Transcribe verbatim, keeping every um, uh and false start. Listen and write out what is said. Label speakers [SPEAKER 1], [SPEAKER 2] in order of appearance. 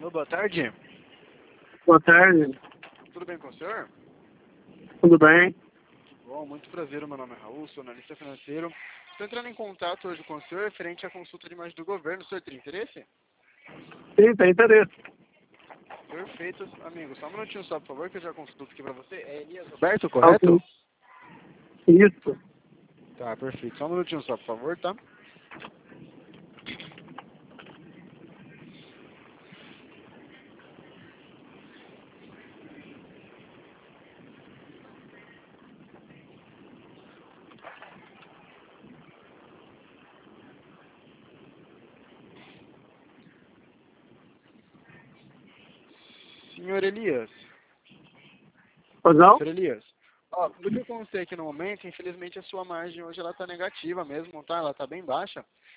[SPEAKER 1] Alô, boa tarde.
[SPEAKER 2] Boa tarde,
[SPEAKER 1] Tudo bem com o senhor?
[SPEAKER 2] tudo bem?
[SPEAKER 1] Bom, muito prazer, meu nome é Raul, sou analista financeiro. Estou entrando em contato hoje com o senhor referente à consulta de imagem do governo. O senhor tem interesse?
[SPEAKER 2] Sim, tem interesse.
[SPEAKER 1] Perfeito, amigo. Só um minutinho só, por favor, que eu já consulto aqui pra você. É Elias Roberto,
[SPEAKER 2] Tá
[SPEAKER 1] correto?
[SPEAKER 2] ok. Isso.
[SPEAKER 1] Tá, perfeito. Só um minutinho só, por favor, tá? Senhor Elias.
[SPEAKER 2] Pois não?
[SPEAKER 1] Senhor Elias. Ó, do que eu constei aqui no momento, infelizmente a sua margem hoje ela tá negativa mesmo, tá? Ela tá bem baixa.